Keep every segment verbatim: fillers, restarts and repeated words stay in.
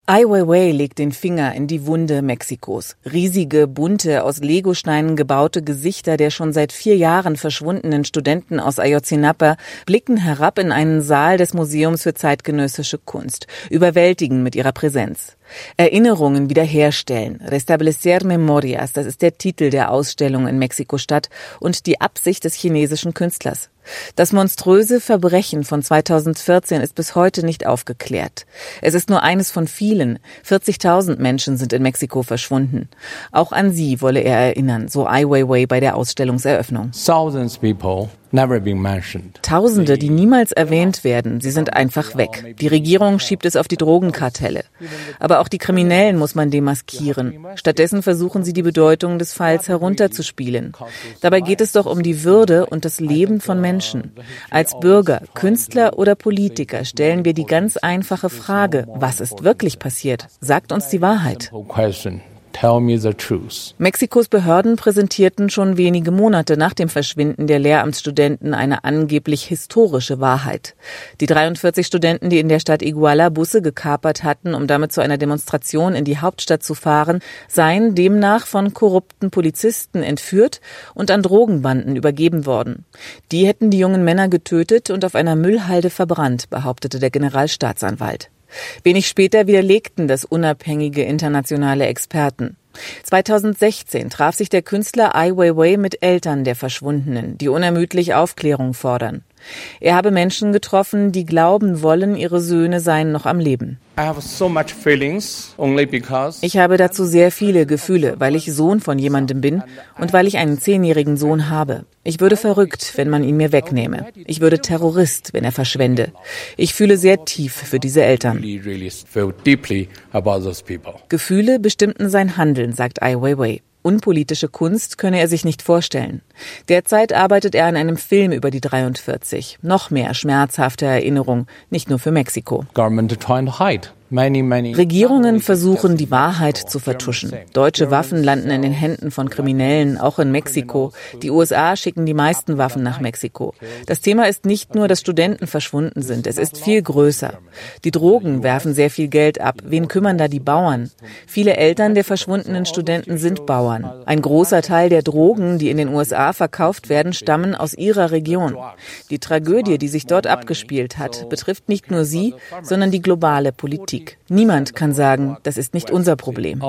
Ai Weiwei legt den Finger in die Wunde Mexikos. Riesige, bunte, aus Legosteinen gebaute Gesichter der schon seit vier Jahren verschwundenen Studenten aus Ayotzinapa blicken herab in einen Saal des Museums für zeitgenössische Kunst, überwältigen mit ihrer Präsenz. Erinnerungen wiederherstellen, Restablecer Memorias, das ist der Titel der Ausstellung in Mexiko-Stadt und die Absicht des chinesischen Künstlers. Das monströse Verbrechen von zweitausendvierzehn ist bis heute nicht aufgeklärt. Es ist nur eines von vielen. vierzigtausend Menschen sind in Mexiko verschwunden. Auch an sie wolle er erinnern, so Ai Weiwei bei der Ausstellungseröffnung. Thousands people never been mentioned. Tausende, die niemals erwähnt werden, sie sind einfach weg. Die Regierung schiebt es auf die Drogenkartelle. Aber auch die Kriminellen muss man demaskieren. Stattdessen versuchen sie, die Bedeutung des Falls herunterzuspielen. Dabei geht es doch um die Würde und das Leben von Menschen. Als Bürger, Künstler oder Politiker stellen wir die ganz einfache Frage, was ist wirklich passiert? Sagt uns die Wahrheit. Tell me the truth. Mexikos Behörden präsentierten schon wenige Monate nach dem Verschwinden der Lehramtsstudenten eine angeblich historische Wahrheit. Die dreiundvierzig Studenten, die in der Stadt Iguala Busse gekapert hatten, um damit zu einer Demonstration in die Hauptstadt zu fahren, seien demnach von korrupten Polizisten entführt und an Drogenbanden übergeben worden. Die hätten die jungen Männer getötet und auf einer Müllhalde verbrannt, behauptete der Generalstaatsanwalt. Wenig später widerlegten das unabhängige internationale Experten. zweitausendsechzehn traf sich der Künstler Ai Weiwei mit Eltern der Verschwundenen, die unermüdlich Aufklärung fordern. Er habe Menschen getroffen, die glauben wollen, ihre Söhne seien noch am Leben. Ich habe dazu sehr viele Gefühle, weil ich Sohn von jemandem bin und weil ich einen zehnjährigen Sohn habe. Ich würde verrückt, wenn man ihn mir wegnehme. Ich würde Terrorist, wenn er verschwände. Ich fühle sehr tief für diese Eltern. Gefühle bestimmten sein Handeln, sagt Ai Weiwei. Unpolitische Kunst könne er sich nicht vorstellen. Derzeit arbeitet er an einem Film über die dreiundvierzig. Noch mehr schmerzhafte Erinnerung, nicht nur für Mexiko. Regierungen versuchen, die Wahrheit zu vertuschen. Deutsche Waffen landen in den Händen von Kriminellen, auch in Mexiko. Die U S A schicken die meisten Waffen nach Mexiko. Das Thema ist nicht nur, dass Studenten verschwunden sind. Es ist viel größer. Die Drogen werfen sehr viel Geld ab. Wen kümmern da die Bauern? Viele Eltern der verschwundenen Studenten sind Bauern. Ein großer Teil der Drogen, die in den U S A verkauft werden, stammen aus ihrer Region. Die Tragödie, die sich dort abgespielt hat, betrifft nicht nur sie, sondern die globale Politik. Niemand kann sagen, das ist nicht unser Problem.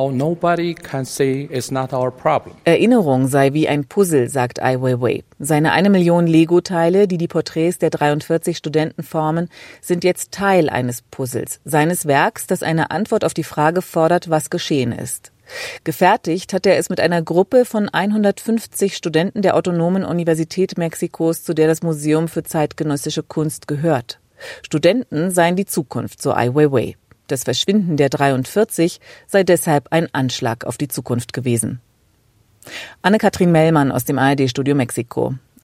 Erinnerung sei wie ein Puzzle, sagt Ai Weiwei. Seine eine Million Lego-Teile, die die Porträts der dreiundvierzig Studenten formen, sind jetzt Teil eines Puzzles, seines Werks, das eine Antwort auf die Frage fordert, was geschehen ist. Gefertigt hat er es mit einer Gruppe von hundertfünfzig Studenten der Autonomen Universität Mexikos, zu der das Museum für zeitgenössische Kunst gehört. Studenten seien die Zukunft, so Ai Weiwei. Das Verschwinden der dreiundvierzig sei deshalb ein Anschlag auf die Zukunft gewesen. Anne-Kathrin Mellmann aus dem A R D-Studio Mexiko.